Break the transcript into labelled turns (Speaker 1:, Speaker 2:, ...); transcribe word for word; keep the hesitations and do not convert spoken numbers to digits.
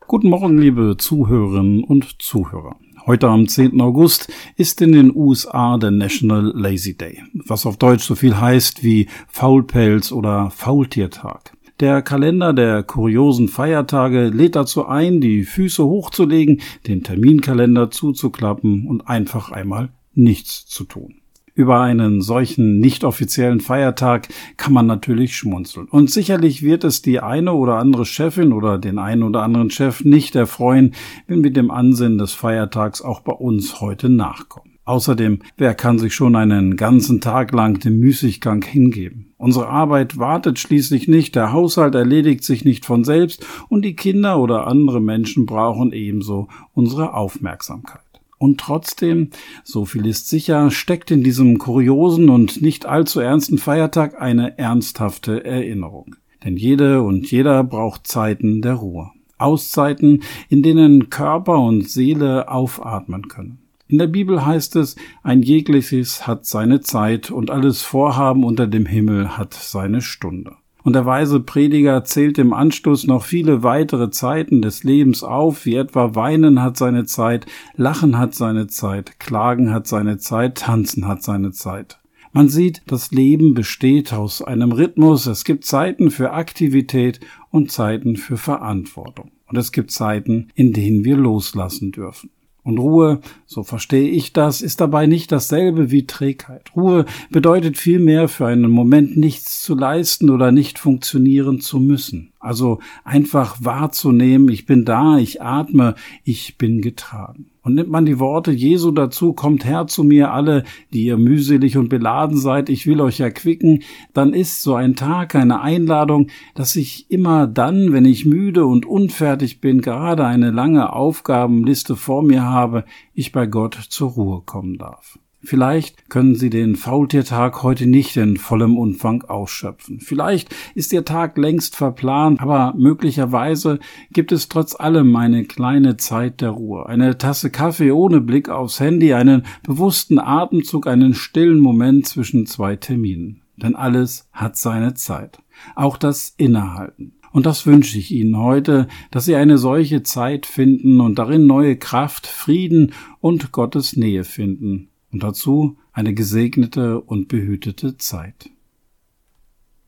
Speaker 1: Guten Morgen, liebe Zuhörerinnen und Zuhörer. Heute am zehnten August ist in den U S A der National Lazy Day, was auf Deutsch so viel heißt wie Faulpelz- oder Faultiertag. Der Kalender der kuriosen Feiertage lädt dazu ein, die Füße hochzulegen, den Terminkalender zuzuklappen und einfach einmal nichts zu tun. Über einen solchen nicht offiziellen Feiertag kann man natürlich schmunzeln. Und sicherlich wird es die eine oder andere Chefin oder den einen oder anderen Chef nicht erfreuen, wenn wir dem Ansinnen des Feiertags auch bei uns heute nachkommen. Außerdem, wer kann sich schon einen ganzen Tag lang dem Müßiggang hingeben? Unsere Arbeit wartet schließlich nicht, der Haushalt erledigt sich nicht von selbst und die Kinder oder andere Menschen brauchen ebenso unsere Aufmerksamkeit. Und trotzdem, so viel ist sicher, steckt in diesem kuriosen und nicht allzu ernsten Feiertag eine ernsthafte Erinnerung. Denn jede und jeder braucht Zeiten der Ruhe. Auszeiten, in denen Körper und Seele aufatmen können. In der Bibel heißt es, ein jegliches hat seine Zeit und alles Vorhaben unter dem Himmel hat seine Stunde. Und der weise Prediger zählt im Anschluss noch viele weitere Zeiten des Lebens auf, wie etwa Weinen hat seine Zeit, Lachen hat seine Zeit, Klagen hat seine Zeit, Tanzen hat seine Zeit. Man sieht, das Leben besteht aus einem Rhythmus, es gibt Zeiten für Aktivität und Zeiten für Verantwortung. Und es gibt Zeiten, in denen wir loslassen dürfen. Und Ruhe, so verstehe ich das, ist dabei nicht dasselbe wie Trägheit. Ruhe bedeutet vielmehr für einen Moment nichts zu leisten oder nicht funktionieren zu müssen. Also einfach wahrzunehmen, ich bin da, ich atme, ich bin getragen. Und nimmt man die Worte Jesu dazu, kommt her zu mir alle, die ihr mühselig und beladen seid, ich will euch erquicken, dann ist so ein Tag eine Einladung, dass ich immer dann, wenn ich müde und unfertig bin, gerade eine lange Aufgabenliste vor mir habe, ich bei Gott zur Ruhe kommen darf. Vielleicht können Sie den Faultiertag heute nicht in vollem Umfang ausschöpfen. Vielleicht ist Ihr Tag längst verplant, aber möglicherweise gibt es trotz allem eine kleine Zeit der Ruhe. Eine Tasse Kaffee ohne Blick aufs Handy, einen bewussten Atemzug, einen stillen Moment zwischen zwei Terminen. Denn alles hat seine Zeit. Auch das Innehalten. Und das wünsche ich Ihnen heute, dass Sie eine solche Zeit finden und darin neue Kraft, Frieden und Gottes Nähe finden. Und dazu eine gesegnete und behütete Zeit.